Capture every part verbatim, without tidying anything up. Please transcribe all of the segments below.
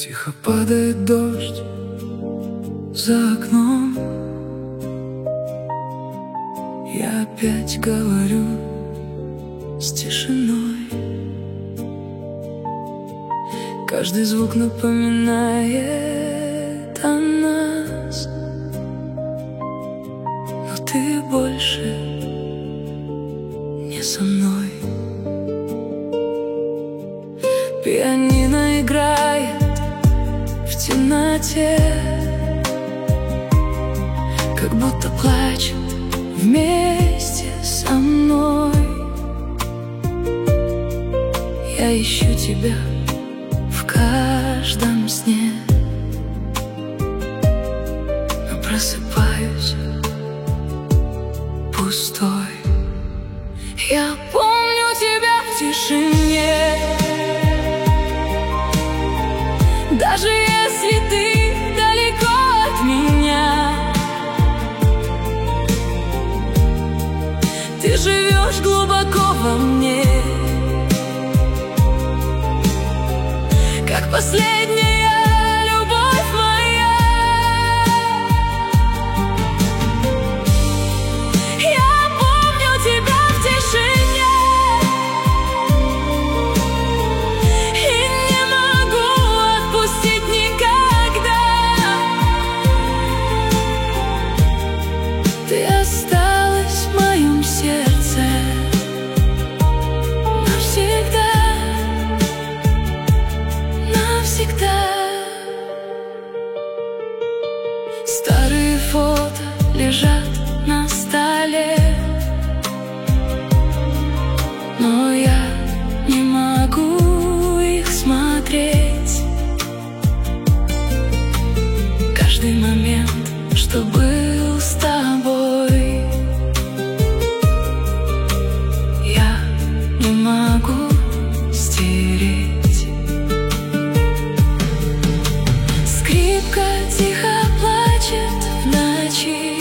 Тихо падает дождь за окном. Я опять говорю с тишиной. Каждый звук напоминает о нас, но ты больше не со мной. Пианино играет в темноте, как будто плачет вместе со мной. Я ищу тебя в каждом сне, но просыпаюсь пустой. Я помню тебя в тишине, даже если ты далеко от меня. Ты живешь глубоко во мне, как последняя любовь моя. Я помню тебя в тишине и не могу отпустить никогда. Ты осталась в моем сердце навсегда. Всегда. Старые фото лежат на столе, но я не могу их смотреть. Каждый момент, что был с тобой, я не могу стереть. Тихо плачет в ночи,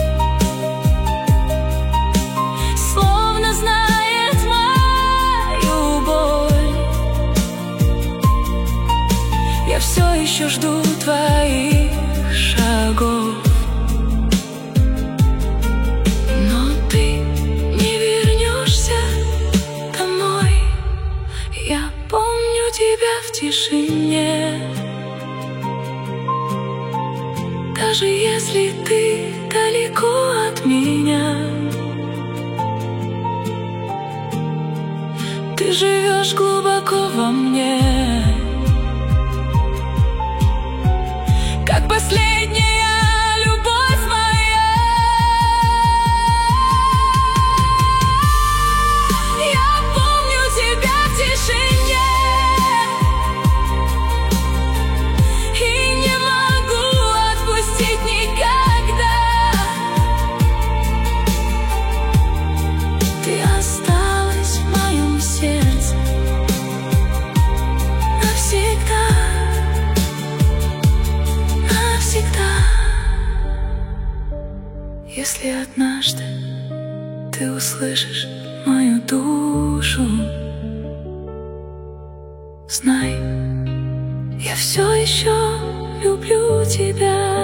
словно знает мою боль. Я все еще жду твоих шагов, но ты не вернешься домой. Я помню тебя в тишине, даже если ты далеко от меня. Ты живешь глубоко во мне, как последняя любовь моя. Я помню тебя в тишине и не могу отпустить никогда. Ты осталась в моем сердце навсегда, навсегда. Если однажды ты услышишь мою душу, знай, я все еще люблю тебя.